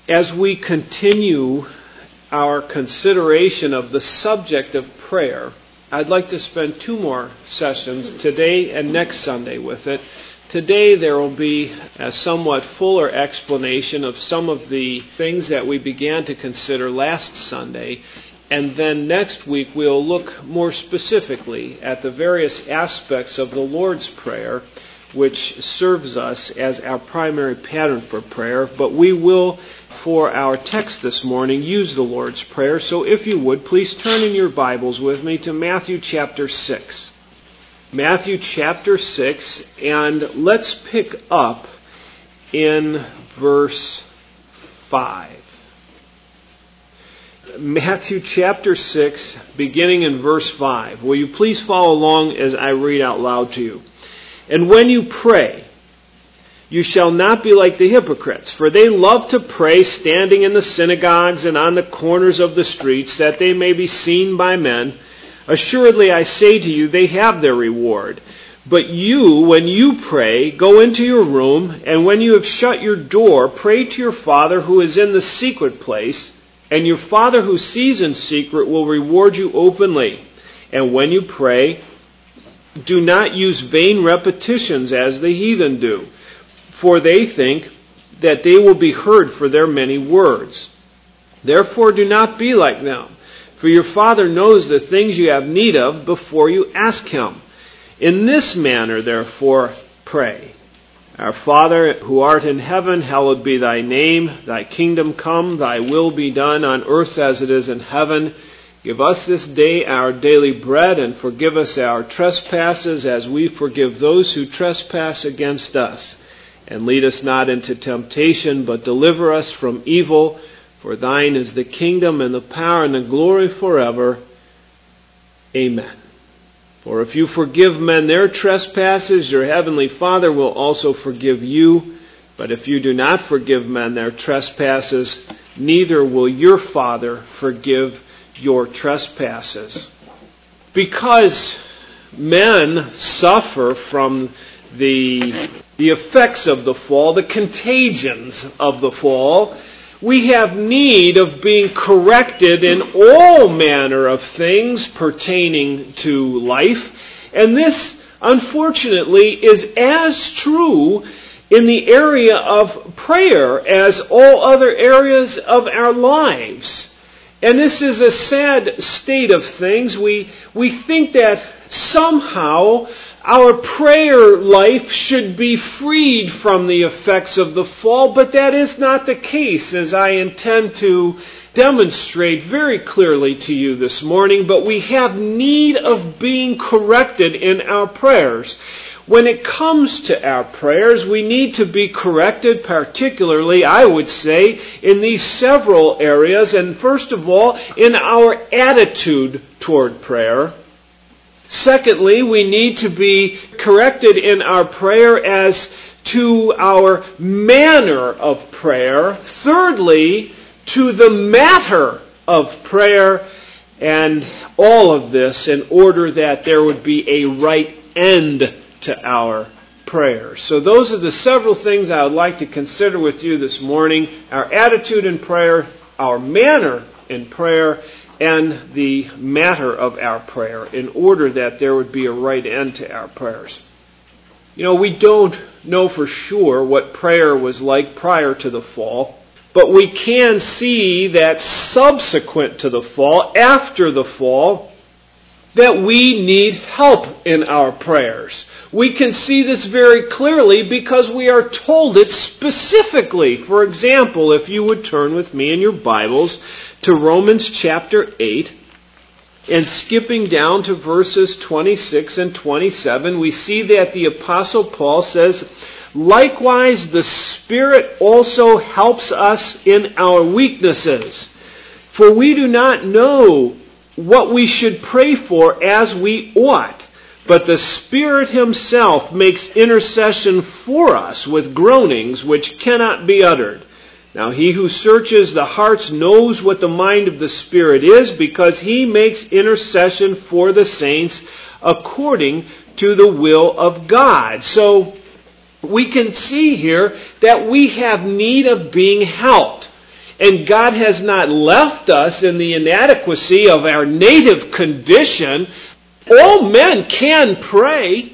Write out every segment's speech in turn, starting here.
As we continue our consideration of the subject of prayer, I'd like to spend 2 more sessions, today and next Sunday, with it. Today there will be a somewhat fuller explanation of some of the things that we began to consider last Sunday, and then next week we'll look more specifically at the various aspects of the Lord's Prayer, which serves us as our primary pattern for prayer. But we will, for our text this morning, use the Lord's Prayer. So if you would, please turn in your Bibles with me to Matthew chapter 6. Matthew chapter 6, and let's pick up in verse 5. Matthew chapter 6, beginning in verse 5. Will you please follow along as I read out loud to you? And when you pray, you shall not be like the hypocrites, for they love to pray standing in the synagogues and on the corners of the streets, that they may be seen by men. Assuredly, I say to you, they have their reward. But you, when you pray, go into your room, and when you have shut your door, pray to your Father who is in the secret place, and your Father who sees in secret will reward you openly. And when you pray, do not use vain repetitions as the heathen do, for they think that they will be heard for their many words. Therefore do not be like them, for your Father knows the things you have need of before you ask Him. In this manner, therefore, pray. Our Father, who art in heaven, hallowed be thy name. Thy kingdom come, thy will be done on earth as it is in heaven. Give us this day our daily bread, and forgive us our trespasses as we forgive those who trespass against us. And lead us not into temptation, but deliver us from evil. For thine is the kingdom and the power and the glory forever. Amen. For if you forgive men their trespasses, your heavenly Father will also forgive you. But if you do not forgive men their trespasses, neither will your Father forgive your trespasses. Because men suffer from the effects of the fall, the contagions of the fall, we have need of being corrected in all manner of things pertaining to life. And this, unfortunately, is as true in the area of prayer as all other areas of our lives. And this is a sad state of things. We think that somehow our prayer life should be freed from the effects of the fall, but that is not the case, as I intend to demonstrate very clearly to you this morning. But we have need of being corrected in our prayers. When it comes to our prayers, we need to be corrected, particularly, I would say, in these several areas. And first of all, in our attitude toward prayer. Secondly, we need to be corrected in our prayer as to our manner of prayer. Thirdly, to the matter of prayer. And all of this in order that there would be a right end to our prayers. So those are the several things I would like to consider with you this morning. Our attitude in prayer, our manner in prayer, and the matter of our prayer, in order that there would be a right end to our prayers. You know, we don't know for sure what prayer was like prior to the fall, but we can see that subsequent to the fall, after the fall, that we need help in our prayers. We can see this very clearly because we are told it specifically. For example, if you would turn with me in your Bibles to Romans chapter 8, and skipping down to verses 26 and 27, we see that the Apostle Paul says, "Likewise, the Spirit also helps us in our weaknesses. For we do not know what we should pray for as we ought. But the Spirit Himself makes intercession for us with groanings which cannot be uttered. Now He who searches the hearts knows what the mind of the Spirit is, because He makes intercession for the saints according to the will of God." So we can see here that we have need of being helped. and God has not left us in the inadequacy of our native condition. All men can pray,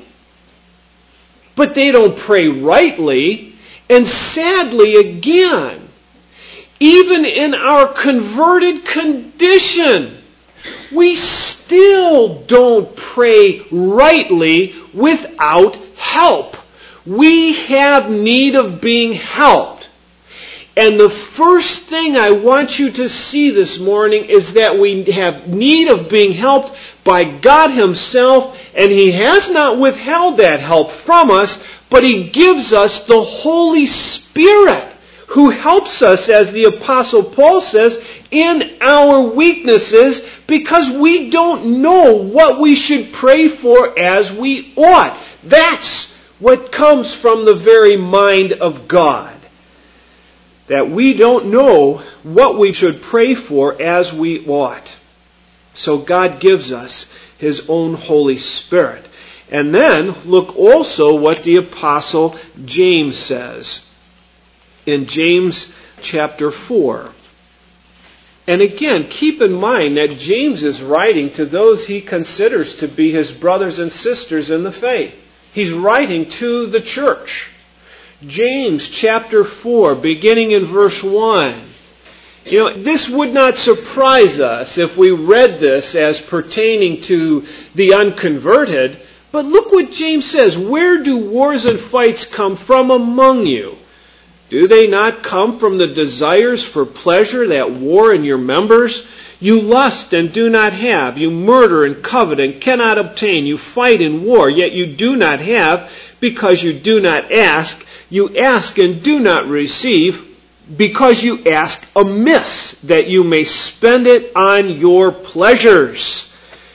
but they don't pray rightly. And sadly, again, even in our converted condition, we still don't pray rightly without help. We have need of being helped. And the first thing I want you to see this morning is that we have need of being helped by God Himself, and He has not withheld that help from us, but He gives us the Holy Spirit, who helps us, as the Apostle Paul says, in our weaknesses, because we don't know what we should pray for as we ought. That's what comes from the very mind of God. That we don't know what we should pray for as we ought. So God gives us His own Holy Spirit. And then look also what the Apostle James says in James chapter 4. And again, keep in mind that James is writing to those he considers to be his brothers and sisters in the faith. He's writing to the church. James chapter 4, beginning in verse 1. This would not surprise us if we read this as pertaining to the unconverted. But look what James says. Where do wars and fights come from among you? Do they not come from the desires for pleasure that war in your members? You lust and do not have. You murder and covet and cannot obtain. You fight in war, yet you do not have, because you do not ask. You ask and do not receive, because you ask amiss, that you may spend it on your pleasures.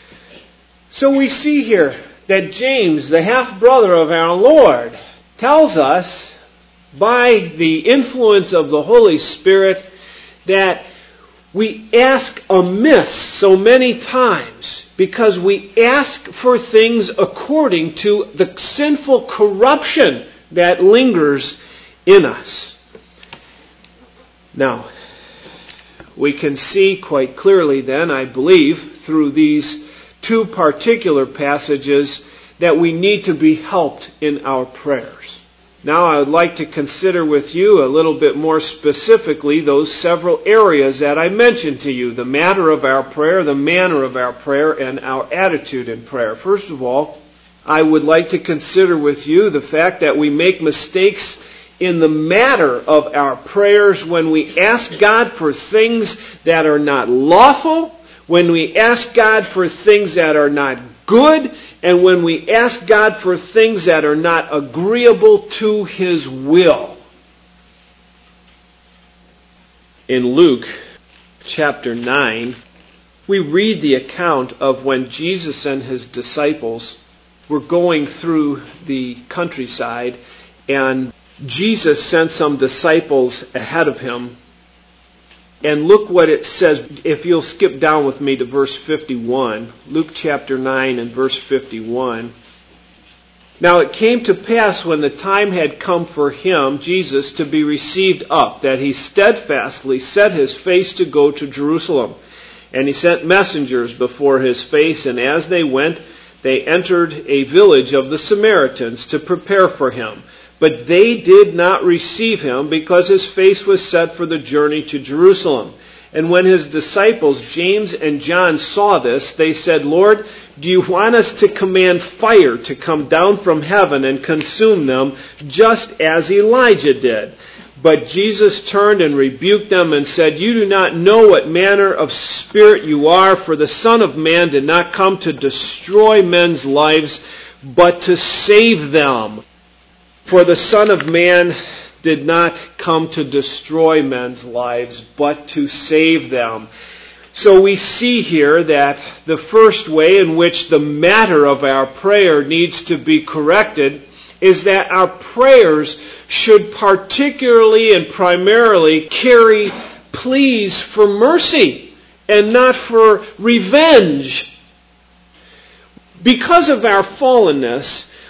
So we see here that James, the half-brother of our Lord, tells us, by the influence of the Holy Spirit, that we ask amiss so many times because we ask for things according to the sinful corruption that lingers in us. Now, we can see quite clearly then, I believe, through these two particular passages, that we need to be helped in our prayers. Now I would like to consider with you a little bit more specifically those several areas that I mentioned to you. The matter of our prayer, the manner of our prayer, and our attitude in prayer. First of all, I would like to consider with you the fact that we make mistakes in the matter of our prayers when we ask God for things that are not lawful, when we ask God for things that are not good, and when we ask God for things that are not agreeable to His will. In Luke chapter 9, we read the account of when Jesus and His disciples were going through the countryside, and Jesus sent some disciples ahead of Him. And look what it says, if you'll skip down with me to verse 51. Luke chapter 9 and verse 51. Now it came to pass when the time had come for Him, Jesus, to be received up, that He steadfastly set His face to go to Jerusalem. And He sent messengers before His face, and as they went, they entered a village of the Samaritans to prepare for Him. But they did not receive Him, because His face was set for the journey to Jerusalem. And when His disciples, James and John, saw this, they said, Lord, do you want us to command fire to come down from heaven and consume them, just as Elijah did? But Jesus turned and rebuked them and said, you do not know what manner of spirit you are, for the Son of Man did not come to destroy men's lives, but to save them. For the Son of Man did not come to destroy men's lives, but to save them. So we see here that the first way in which the matter of our prayer needs to be corrected is that our prayers should particularly and primarily carry pleas for mercy and not for revenge. Because of our fallenness,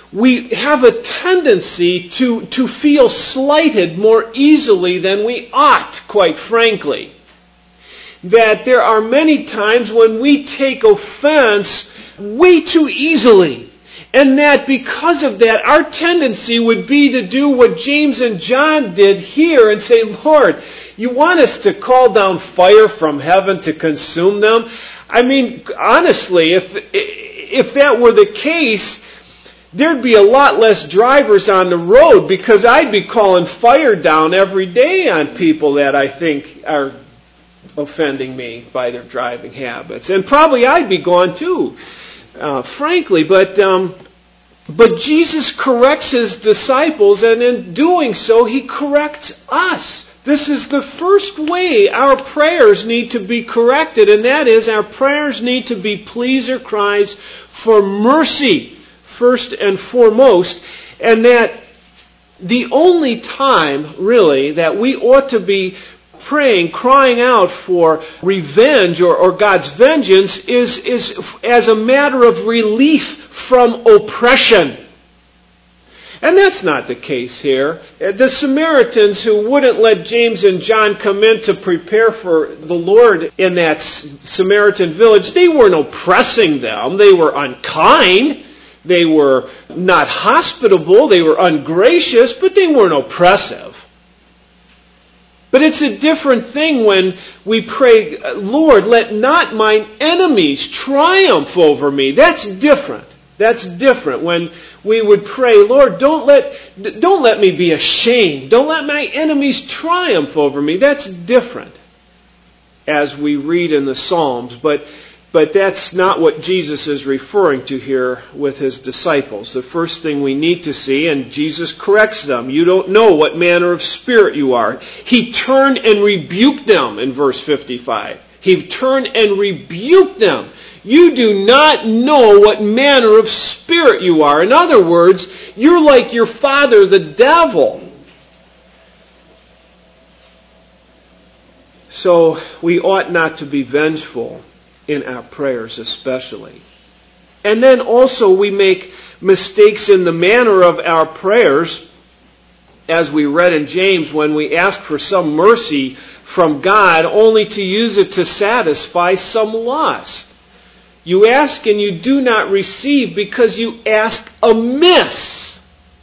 we have a tendency to feel slighted more easily than we ought, quite frankly. That there are many times when we take offense way too easily. And that because of that, our tendency would be to do what James and John did here and say, Lord, you want us to call down fire from heaven to consume them? I mean, honestly, if that were the case, there'd be a lot less drivers on the road because I'd be calling fire down every day on people that I think are offending me by their driving habits. And probably I'd be gone too, frankly. But Jesus corrects His disciples, and in doing so, He corrects us. This is the first way our prayers need to be corrected, and that is our prayers need to be pleas or cries for mercy, first and foremost, and that the only time, really, that we ought to be praying, crying out for revenge or God's vengeance is as a matter of relief from oppression. And that's not the case here. The Samaritans who wouldn't let James and John come in to prepare for the Lord in that Samaritan village, they weren't oppressing them. They were unkind. They were not hospitable. They were ungracious, but they weren't oppressive. But it's a different thing when we pray, Lord, let not mine enemies triumph over me. That's different. That's different when we would pray, Lord, don't let me be ashamed. Don't let my enemies triumph over me. That's different as we read in the Psalms. But that's not what Jesus is referring to here with His disciples. The first thing we need to see, and Jesus corrects them, you don't know what manner of spirit you are. He turned and rebuked them in verse 55. He turned and rebuked them. You do not know what manner of spirit you are. In other words, you're like your father, the devil. So we ought not to be vengeful in our prayers especially. And then also we make mistakes in the manner of our prayers, as we read in James, when we ask for some mercy from God only to use it to satisfy some lust. You ask and you do not receive because you ask amiss,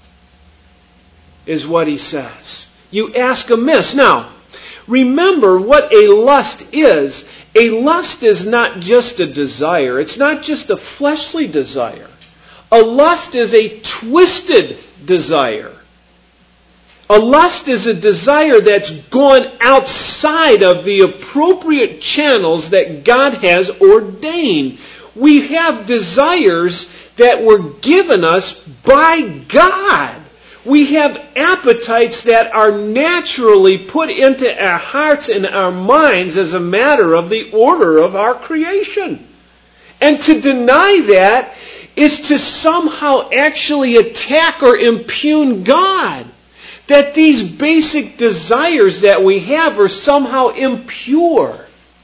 is what he says. You ask amiss. Now, remember what a lust is. A lust is not just a desire. It's not just a fleshly desire. A lust is a twisted desire. A lust is a desire that's gone outside of the appropriate channels that God has ordained. We have desires that were given us by God. We have appetites that are naturally put into our hearts and our minds as a matter of the order of our creation. And to deny that is to somehow actually attack or impugn God. That these basic desires that we have are somehow impure.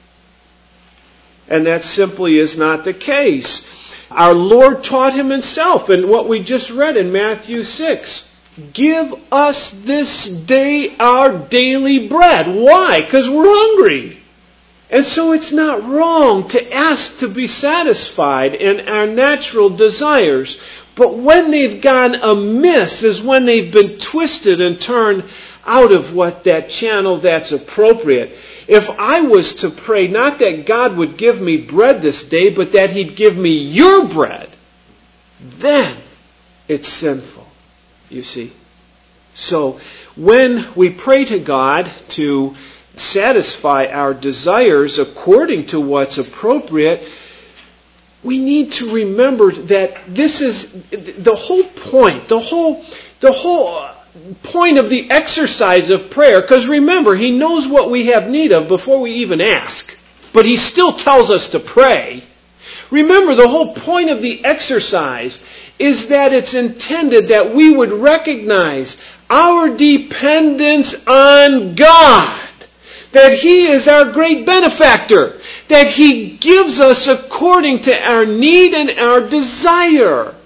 And that simply is not the case. Our Lord taught Him Himself in what we just read in Matthew 6. Give us this day our daily bread. Why? Because we're hungry. And so it's not wrong to ask to be satisfied in our natural desires. But when they've gone amiss is when they've been twisted and turned out of what that channel that's appropriate. If I was to pray not that God would give me bread this day, but that He'd give me your bread, then it's sinful, you see. So when we pray to God to satisfy our desires according to what's appropriate, we need to remember that this is the whole point, the whole point of the exercise of prayer. Because remember, He knows what we have need of before we even ask. But He still tells us to pray. Remember, the whole point of the exercise is that it's intended that we would recognize our dependence on God. That He is our great benefactor. That He gives us according to our need and our desire.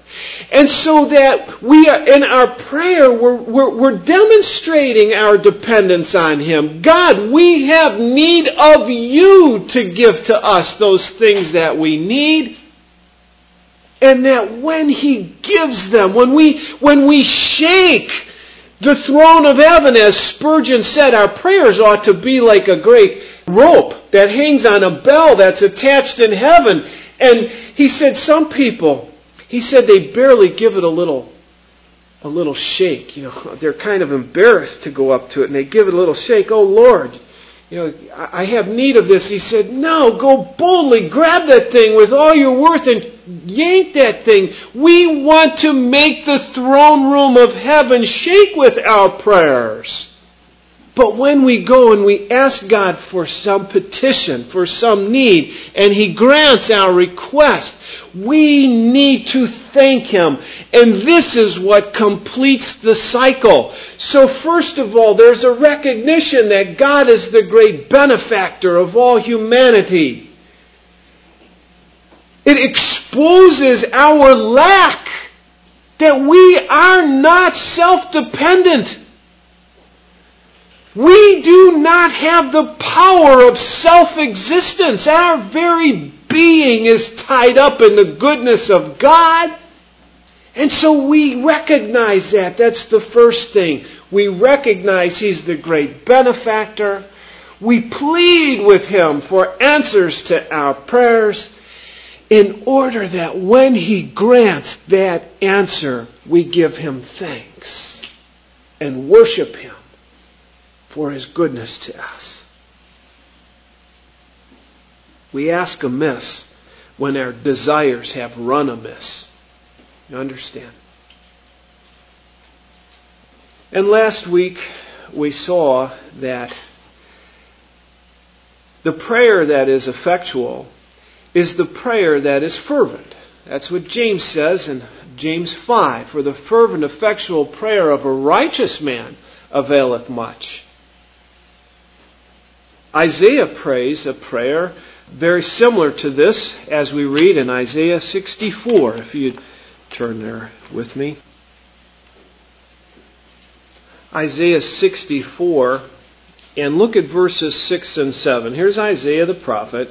And so that we are, in our prayer, we're demonstrating our dependence on Him. God, we have need of You to give to us those things that we need. And that when He gives them, when we shake the throne of heaven, as Spurgeon said, our prayers ought to be like a great rope that hangs on a bell that's attached in heaven. And he said some people, they barely give it a little shake. They're kind of embarrassed to go up to it, and they give it a little shake. Oh Lord, I have need of this. He said, no, go boldly, grab that thing with all your worth and yank that thing. We want to make the throne room of heaven shake with our prayers. But when we go and we ask God for some petition, for some need, and He grants our request, we need to thank Him. And this is what completes the cycle. So first of all, there's a recognition that God is the great benefactor of all humanity. It exposes our lack, that we are not self-dependent. We do not have the power of self-existence. Our very being is tied up in the goodness of God. And so we recognize that. That's the first thing. We recognize He's the great benefactor. We plead with Him for answers to our prayers, in order that when He grants that answer, we give Him thanks and worship Him for His goodness to us. We ask amiss when our desires have run amiss. You understand? And last week we saw that the prayer that is effectual is the prayer that is fervent. That's what James says in James 5. For the fervent, effectual prayer of a righteous man availeth much. Isaiah prays a prayer very similar to this, as we read in Isaiah 64. If you'd turn there with me. Isaiah 64, and look at verses 6 and 7. Here's Isaiah the prophet.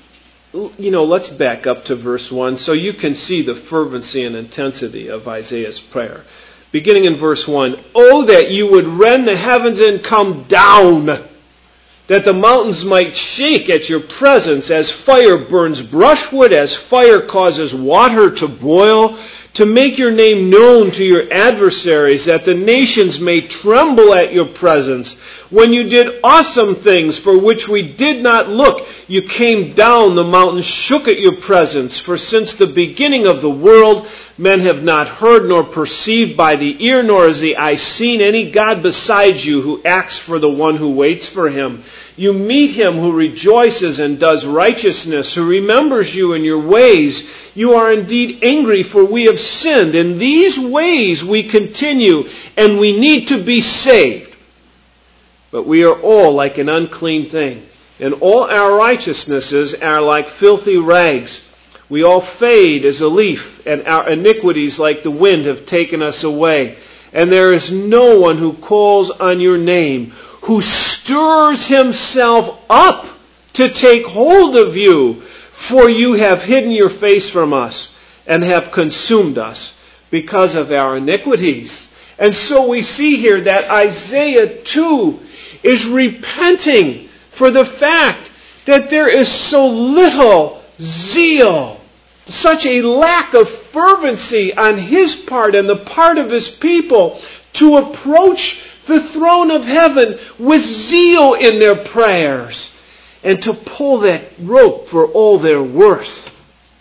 Let's back up to verse 1 so you can see the fervency and intensity of Isaiah's prayer. Beginning in verse 1, "Oh, that you would rend the heavens and come down, that the mountains might shake at your presence, as fire burns brushwood, as fire causes water to boil, to make your name known to your adversaries, that the nations may tremble at your presence. When you did awesome things for which we did not look, you came down, the mountains shook at your presence. For since the beginning of the world, men have not heard nor perceived by the ear, nor has the eye seen any God besides you who acts for the one who waits for Him. You meet Him who rejoices and does righteousness, who remembers you in your ways. You are indeed angry, for we have sinned. In these ways we continue, and we need to be saved. But we are all like an unclean thing, and all our righteousnesses are like filthy rags. We all fade as a leaf, and our iniquities like the wind have taken us away. And there is no one who calls on your name, who stirs himself up to take hold of you. For you have hidden your face from us, and have consumed us because of our iniquities." And so we see here that Isaiah too is repenting for the fact that there is so little zeal, such a lack of fervency on his part and the part of his people to approach the throne of heaven with zeal in their prayers and to pull that rope for all their worth.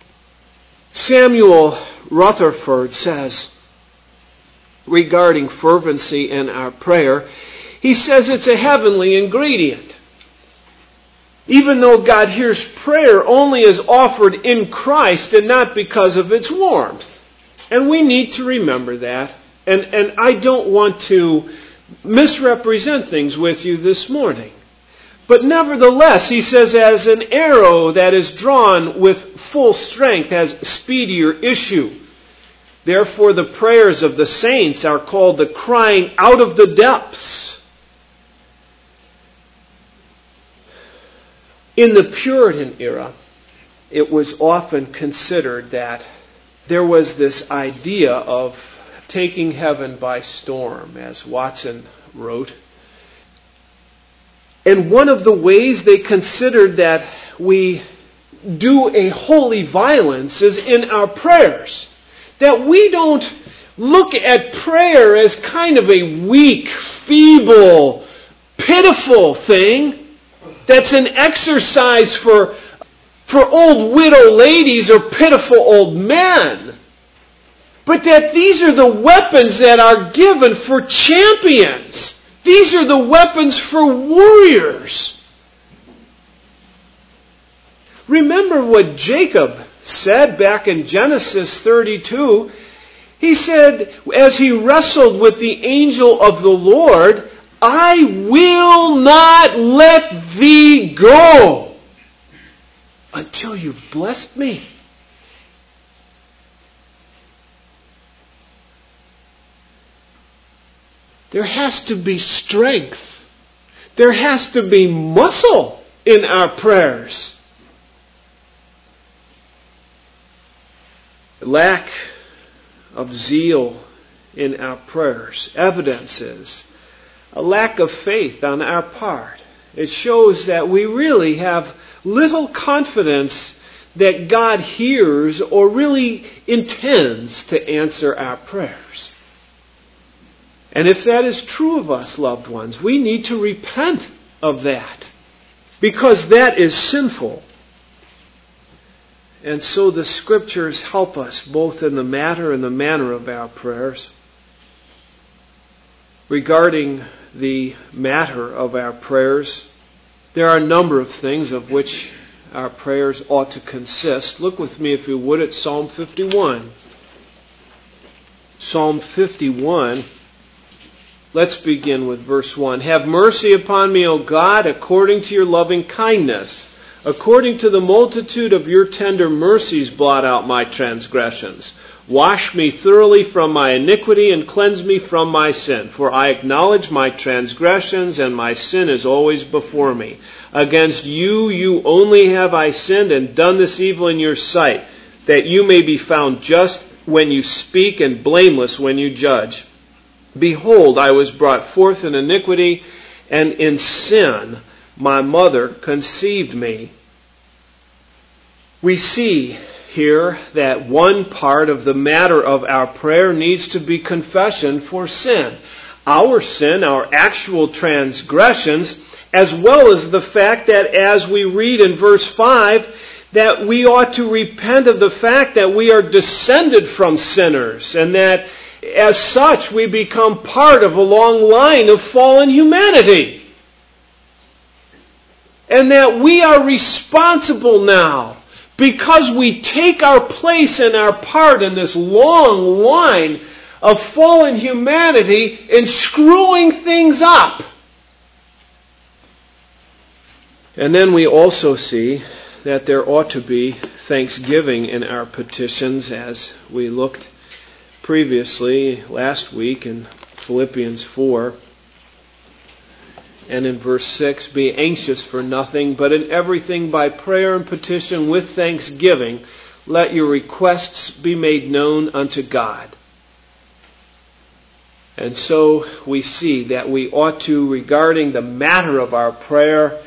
Samuel Rutherford says regarding fervency in our prayer, he says it's a heavenly ingredient. Even though God hears prayer only as offered in Christ and not because of its warmth. And we need to remember that. And I don't want to misrepresent things with you this morning. But nevertheless, he says, as an arrow that is drawn with full strength has speedier issue. Therefore the prayers of the saints are called the crying out of the depths. In the Puritan era, it was often considered that there was this idea of taking heaven by storm, as Watson wrote. And one of the ways they considered that we do a holy violence is in our prayers. That we don't look at prayer as kind of a weak, feeble, pitiful thing that's an exercise for old widow ladies or pitiful old men. But that these are the weapons that are given for champions. These are the weapons for warriors. Remember what Jacob said back in Genesis 32. He said, as he wrestled with the angel of the Lord, I will not let thee go until you've blessed me. There has to be strength. There has to be muscle in our prayers. Lack of zeal in our prayers evidences a lack of faith on our part. It shows that we really have little confidence that God hears or really intends to answer our prayers. And if that is true of us, loved ones, we need to repent of that, because that is sinful. And so the Scriptures help us both in the matter and the manner of our prayers. Regarding the matter of our prayers, there are a number of things of which our prayers ought to consist. Look with me, if you would, at Psalm 51. Psalm 51. Let's begin with verse 1. Have mercy upon me, O God, according to your loving kindness. According to the multitude of your tender mercies, blot out my transgressions. Wash me thoroughly from my iniquity and cleanse me from my sin. For I acknowledge my transgressions, and my sin is always before me. Against you only have I sinned and done this evil in your sight, that you may be found just when you speak and blameless when you judge. Behold, I was brought forth in iniquity, and in sin my mother conceived me. We see here that one part of the matter of our prayer needs to be confession for sin. Our sin, our actual transgressions, as well as the fact that, as we read in verse 5, that we ought to repent of the fact that we are descended from sinners, and that as such we become part of a long line of fallen humanity. And that we are responsible now, because we take our place and our part in this long line of fallen humanity in screwing things up. And then we also see that there ought to be thanksgiving in our petitions, as we looked previously last week in Philippians 4. And in verse 6, be anxious for nothing, but in everything by prayer and petition with thanksgiving, let your requests be made known unto God. And so we see that we ought to, regarding the matter of our prayer,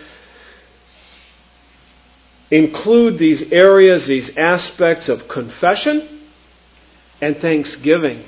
include these areas, these aspects of confession and thanksgiving.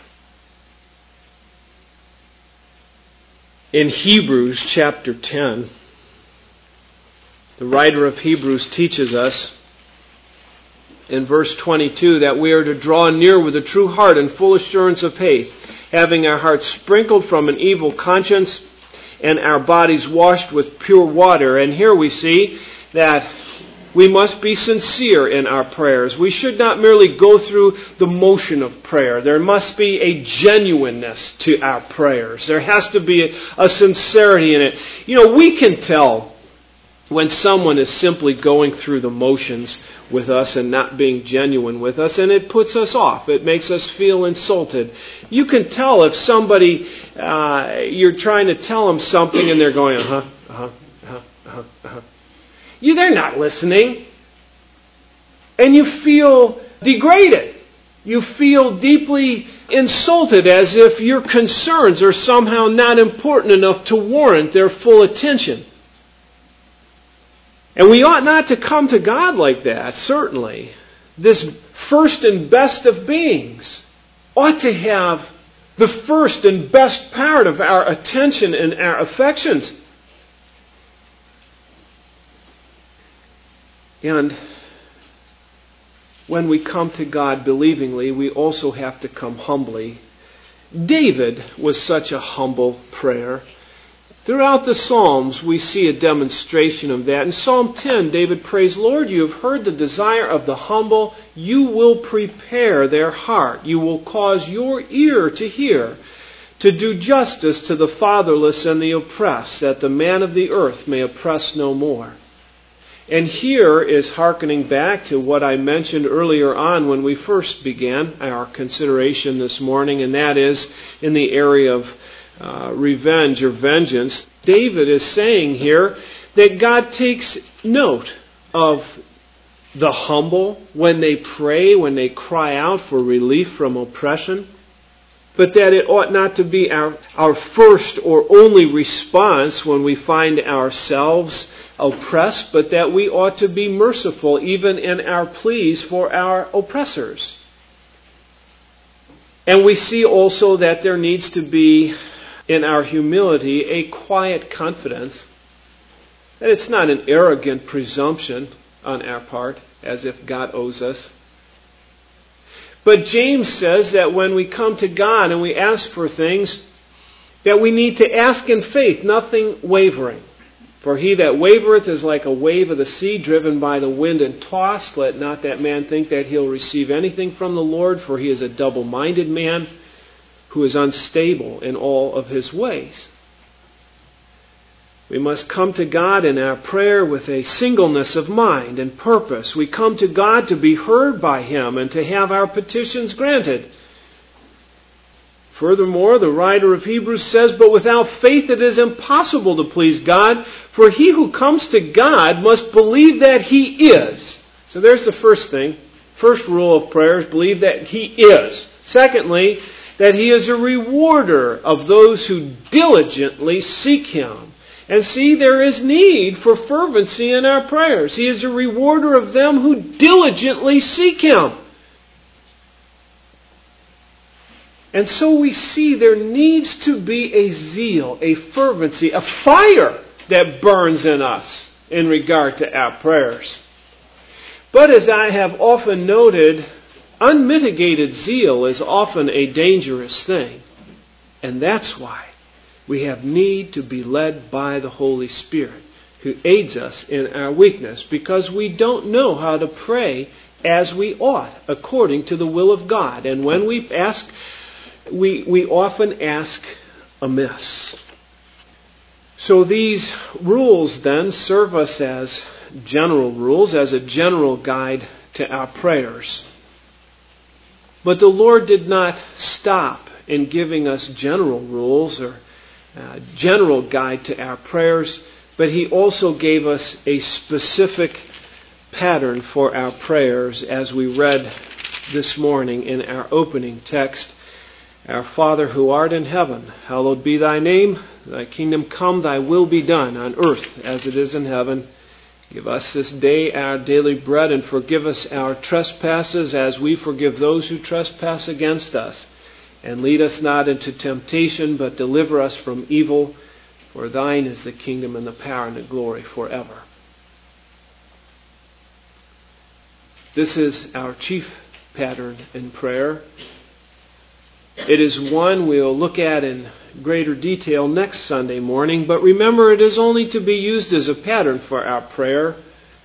In Hebrews chapter 10, the writer of Hebrews teaches us in verse 22 that we are to draw near with a true heart and full assurance of faith, having our hearts sprinkled from an evil conscience and our bodies washed with pure water. And here we see that we must be sincere in our prayers. We should not merely go through the motion of prayer. There must be a genuineness to our prayers. There has to be a sincerity in it. You know, we can tell when someone is simply going through the motions with us and not being genuine with us, and it puts us off. It makes us feel insulted. You can tell if somebody, you're trying to tell them something and they're going, they're not listening. And you feel degraded. You feel deeply insulted, as if your concerns are somehow not important enough to warrant their full attention. And we ought not to come to God like that, certainly. This first and best of beings ought to have the first and best part of our attention and our affections. And when we come to God believingly, we also have to come humbly. David was such a humble prayer. Throughout the Psalms, we see a demonstration of that. In Psalm 10, David prays, Lord, you have heard the desire of the humble. You will prepare their heart. You will cause your ear to hear, to do justice to the fatherless and the oppressed, that the man of the earth may oppress no more. And here is hearkening back to what I mentioned earlier on when we first began our consideration this morning, and that is in the area of revenge or vengeance. David is saying here that God takes note of the humble when they pray, when they cry out for relief from oppression, but that it ought not to be our first or only response when we find ourselves oppressed, but that we ought to be merciful even in our pleas for our oppressors. And we see also that there needs to be in our humility a quiet confidence, that it's not an arrogant presumption on our part as if God owes us. But James says that when we come to God and we ask for things, that we need to ask in faith, nothing wavering. For he that wavereth is like a wave of the sea, driven by the wind and tossed. Let not that man think that he'll receive anything from the Lord, for he is a double-minded man, who is unstable in all of his ways. We must come to God in our prayer with a singleness of mind and purpose. We come to God to be heard by Him and to have our petitions granted. Furthermore, the writer of Hebrews says, but without faith it is impossible to please God, for he who comes to God must believe that He is. So there's the first thing. First rule of prayer is believe that He is. Secondly, that He is a rewarder of those who diligently seek Him. And see, there is need for fervency in our prayers. He is a rewarder of them who diligently seek Him. And so we see there needs to be a zeal, a fervency, a fire that burns in us in regard to our prayers. But as I have often noted, unmitigated zeal is often a dangerous thing. And that's why we have need to be led by the Holy Spirit, who aids us in our weakness, because we don't know how to pray as we ought, according to the will of God. And when we ask, we often ask amiss. So these rules then serve us as general rules, as a general guide to our prayers. But the Lord did not stop in giving us general rules or general guide to our prayers, but He also gave us a specific pattern for our prayers, as we read this morning in our opening text. Our Father who art in heaven, hallowed be Thy name. Thy kingdom come, Thy will be done on earth as it is in heaven. Give us this day our daily bread, and forgive us our trespasses as we forgive those who trespass against us. And lead us not into temptation, but deliver us from evil. For Thine is the kingdom and the power and the glory forever. This is our chief pattern in prayer. It is one we'll look at in greater detail next Sunday morning, but remember, it is only to be used as a pattern for our prayer.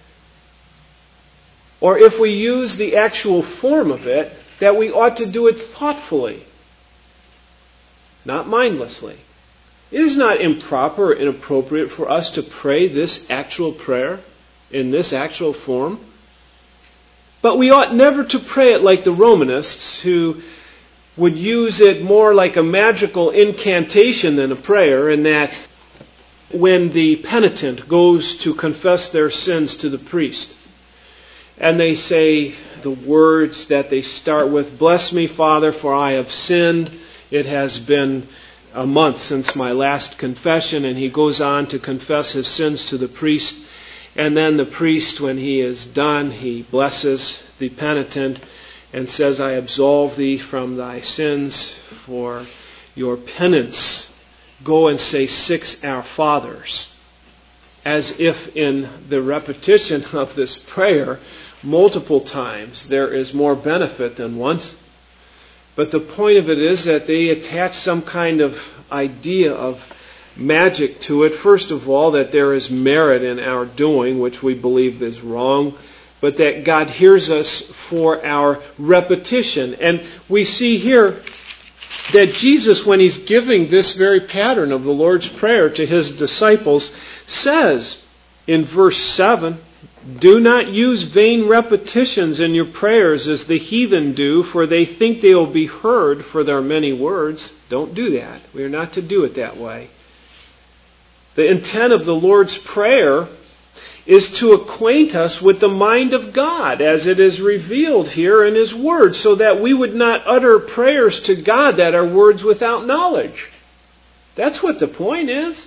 Or if we use the actual form of it, that we ought to do it thoughtfully, not mindlessly. It is not improper or inappropriate for us to pray this actual prayer in this actual form. But we ought never to pray it like the Romanists, who would use it more like a magical incantation than a prayer, in that when the penitent goes to confess their sins to the priest, and they say the words that they start with, "Bless me, Father, for I have sinned. It has been a month since my last confession," and he goes on to confess his sins to the priest. And then the priest, when he is done, he blesses the penitent and says, "I absolve thee from thy sins for your penance. Go and say 6 Our Fathers." As if in the repetition of this prayer multiple times there is more benefit than once. But the point of it is that they attach some kind of idea of magic to it. First of all, that there is merit in our doing, which we believe is wrong, but that God hears us for our repetition. And we see here that Jesus, when He's giving this very pattern of the Lord's Prayer to His disciples, says in verse 7, "Do not use vain repetitions in your prayers as the heathen do, for they think they will be heard for their many words." Don't do that. We are not to do it that way. The intent of the Lord's Prayer is to acquaint us with the mind of God as it is revealed here in His Word, so that we would not utter prayers to God that are words without knowledge. That's what the point is.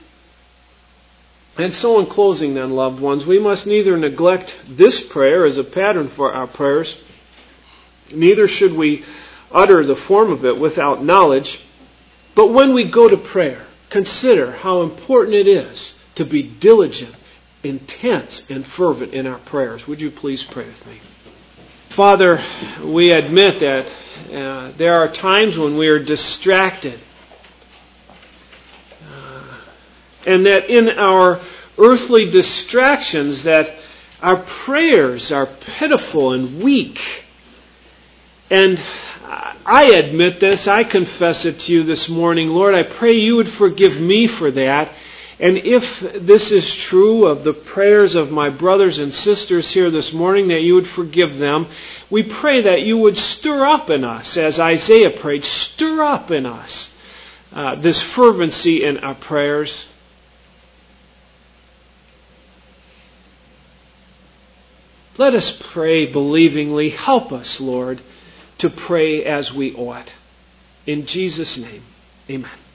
And so in closing then, loved ones, we must neither neglect this prayer as a pattern for our prayers, neither should we utter the form of it without knowledge. But when we go to prayer, consider how important it is to be diligent, intense, and fervent in our prayers. Would you please pray with me? Father, we admit that there are times when we are distracted, and that in our earthly distractions that our prayers are pitiful and weak. And I admit this, I confess it to you this morning. Lord, I pray you would forgive me for that. And if this is true of the prayers of my brothers and sisters here this morning, that you would forgive them. We pray that you would stir up in us, as Isaiah prayed, stir up in us this fervency in our prayers. Let us pray believingly. Help us, Lord, to pray as we ought. In Jesus' name, amen.